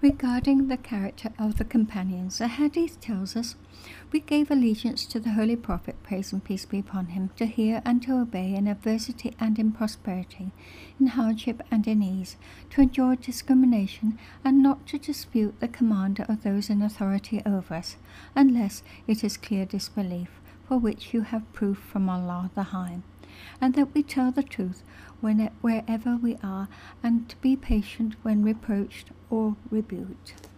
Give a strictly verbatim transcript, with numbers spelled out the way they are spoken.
Regarding the character of the companions, the hadith tells us, "We gave allegiance to the Holy Prophet, praise and peace be upon him, to hear and to obey in adversity and in prosperity, in hardship and in ease, to endure discrimination, and not to dispute the commander of those in authority over us, unless it is clear disbelief, for which you have proof from Allah the High, and that we tell the truth when, wherever we are, and to be patient when reproached or rebuked."